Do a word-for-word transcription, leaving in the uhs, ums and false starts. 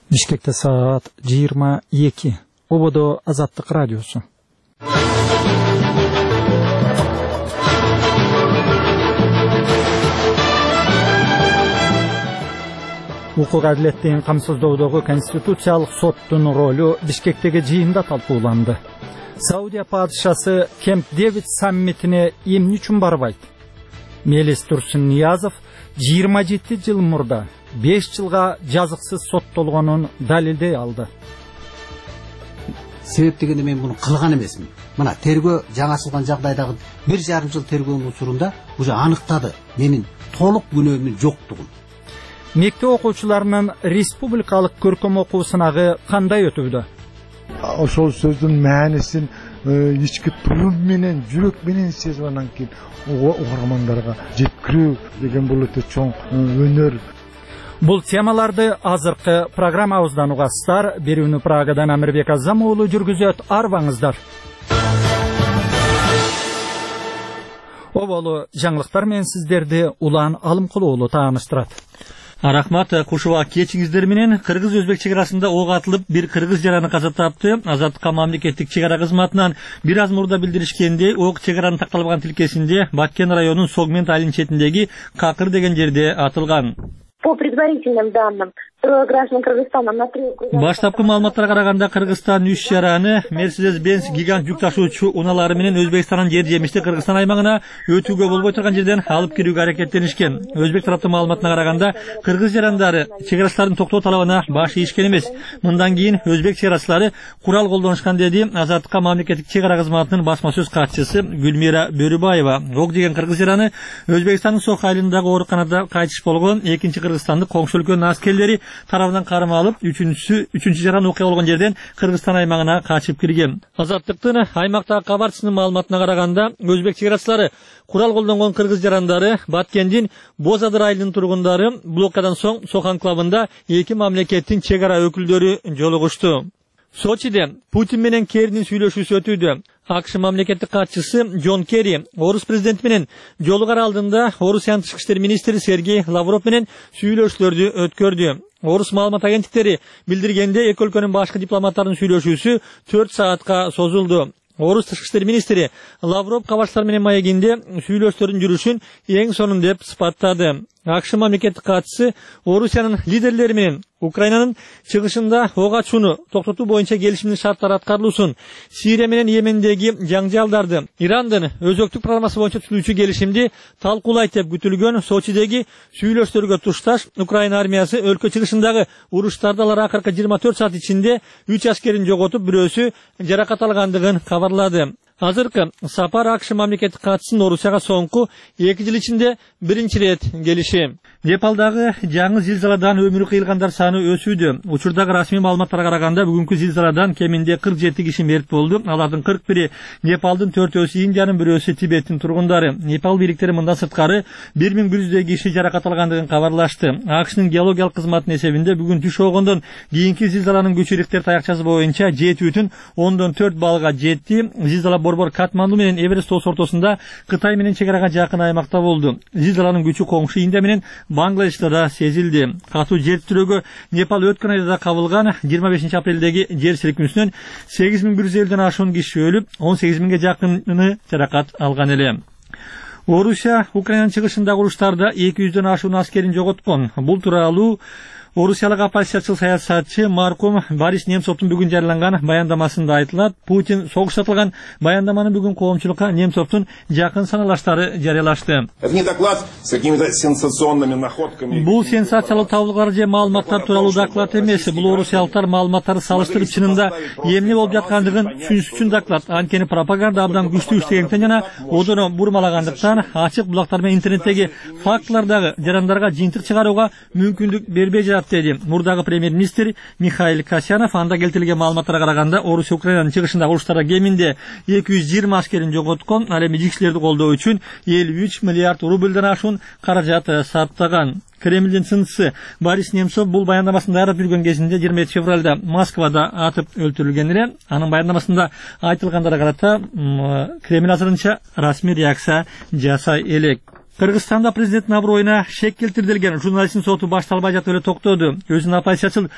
Bishkekte saat yigirma iki. Obodo Azatlık Radyosu. Hukuk adletliğin kamsızdoğduğu konstitusiyalık sottun rolü Bishkekteki jıyında talkılandı. Saudiya padişası Camp David sammitine emni üçün barbaydı. Melis Tursun Niyazov yigirma жети жыл murda beş жылга жазыксыз соттолгонун далилдей алды. Себеп дегенде мен буну кылган эмесмин. Мына тергөө жаңашылган жагдайдагы bir жарым жыл тергөөнүн учурунда уже аныктады менин толук күнөөмдүн жоктугун. Мектеп окуучуларынын республикалык көркөм окуу сынагы кандай өтүүдө? Ошол сөздүн маанисин ички туюм менен, жүрөк менен сезип анан кийин угармандарга жеткирүү деген бул өтө чоң өнөр. Бул темаларды азыркы программабыздан угасыздар. Берүүнү Прагадан Амирбек Азам уулу жүргүзөт. Арбаңыздар. Оболу жаңылыктар менен сиздерди Улан Алымкулуу уулу тааныштырат. Рахмат, Кушуба кечиңиздер менен кыргыз-өзбек чек арасында ок атылып, бир кыргыз жараны каза тапты. Азаттыкка мамлекеттик чек ара кызматынан бир аз мурда билдиришкенде, ок чек аранын такталбаган тилкесинде Баткен районунун Согмент айылынын четиндеги Какыр деген жерде атылган. По предварительным данным, граждан Кыргызстана на три... Баштапкы маалыматтарга караганда Кыргызстан үч жараны Mercedes-Benz гигант жүк ташуучу унаалары менен Өзбекстандын жер жемишти Кыргызстан аймагына өтүүгө болбой турган жерден алып кирүүгө аракеттенишкен. Өзбек тараптын маалыматына караганда кыргыз жарандары чек арачылардын токтоо талабына баш ийишкен эмес. Мындан кийин өзбек чек арачылары курал колдонушкан деди Азаттыкка мамлекеттик чек ара кызматынын басма сөз катчысы Гүлмира Бөрүбаева. Ок деген кыргыз жараны Өзбекстандын Сох айылындагы ооруканада кайтыш болгон. Экинчи Кыргызстандык коңшу өлкөнүн аскерлери тарабынан карма алып, үчүнчүсү үчүнчү жаран окуя болгон жерден Кыргызстан аймагына качып кирген. Азаттыктын аймактагы кабарчысынын маалыматына караганда, өзбек чек арачылары курал колдонгон кыргыз жарандары Баткендин Бозадыр айылынын тургундары блокадан соң Сох анклавында эки мамлекеттин чек ара өкүлдөрү жолугушту. Сочиде Путин менен Керринин сүйлөшүүсү өтүүдө. АКШ мамлекеттик катчысы Джон Керри Орус президенти менен жолугар алдында Орусиянын тышкы иштер министри Сергей Лавров менен сүйлөшүүлөрдү өткөрдү. Орус маалымат агенттиктери билдиргенде эки өлкөнүн башкы дипломаттарынын сүйлөшүүсү төрт саатка созулду. Орус тышкы иштер министри Лавров кабарчылар менен маегинде сүйлөшүүлөрдүн жүрүшүн эң сонун деп сыпаттады. АКШ мамлекеттик катчысы Орусиянын лидерлери менен Украинанын чыгышында ок ачууну токтотуу боюнча келишимдин шарттары аткарылуусун, Сирия менен Йемендеги жаңжалдарды, Ирандын өзөктүк программасы боюнча түзүүчү келишимди талкуулайт деп күтүлгөн Сочидеги сүйлөшүүлөргө тушташ Украина армиясы өлкө чыгышындагы уруштарда алар акыркы жыйырма төрт саат ичинде үч аскерин жоготуп, бирөөсү жаракат алгандыгын кабарлады. Азыркы сапар АКШ мамлекеттик катчысынын Орусияга соңку эки жыл ичинде биринчи ирет келиши. Непалдагы жаңы зилзаладан өмүрү кыйылгандар саны өсүүдө. Учурдагы расмий маалыматтарга караганда бүгүнкү зилзаладан кеминде кырк жети киши мерт болду. Алардын кырк бири Непалдын, төртөөсү Индиянын, бирөөсү Тибеттин тургундары. Непал бийликтери мындан сырткары бир миң бир жүздөй киши жаракат алгандыгын кабарлашты. АКШнын геологиялык кызматынын эсебинде бүгүн түш огондон кийинки зилзаланын күчү Рихтер таякчасы боюнча жети бүтүн ондон төрт баллга жетти. Зилзала борбор Катманду менен Эверест тоосу ортосунда Кытай менен чек арага жакын аймакта болду. Зилзаланын күчү коңшу Индия менен Бангладеште да сезилди. Катуу жер титирөөгө Непал өткөн айда да кабылган. жыйырма бешинчи апрелдеги жер силкинүүсүнөн сегиз миң бир жүз элүүдөн ашуун киши өлүп, он сегиз миңге жакыны жаракат алган эле. Орусия Украинанын чыгышындагы уруштарда эки жүздөн ашуун аскерин жоготкон. Бул тууралуу Орусиялык оппозициячыл саясатчы маркум Борис Немцовдун бүгүн жарыяланган баяндамасында айтылат. Путин согуштатылган баяндаманы бүгүн коомчулукка Немцовдун жакын саналаштары жарыялашты. Бул сенсациялуу табылгалар же маалыматтар тууралуу доклад эмес. Бул орусиялыктар маалыматтарды салыштырып чынында эмне болуп жаткандыгын түшүнүш үчүн доклад. Анткени пропаганда абдан күчтүү иштегендиктен жана одоно бурмалагандыктан ачык булактар менен интернеттеги фактылардагы жарандарга жыйынтык чыгарууга мүмкүндүк бербей жатат деди. Мурдагы премьер-министр Михаил Касьянов анда келтирилген маалыматтарга караганда Орусия Украинанын чыгышындагы уруштарда кеминде эки жүз жыйырма аскерин жоготкон. Ал эми жигиштерди колдоо үчүн элүү үч миллиард рубльдан ашуун каражат сарптаган. Кремлдин сынчысы Борис Немцов бул баяндамасын даярдап жүргөн кезинде жыйырма эки февралда Москвада атып өлтүрүлген эле. Анын баяндамасында айтылгандарга карата Кремль азырынча расмий реакция жасай элек. Кыргызстанда президенттин аброюна шек келтирилген журналисттин соту башталбай жатып эле токтоду. Өзүнүн оппозициячыл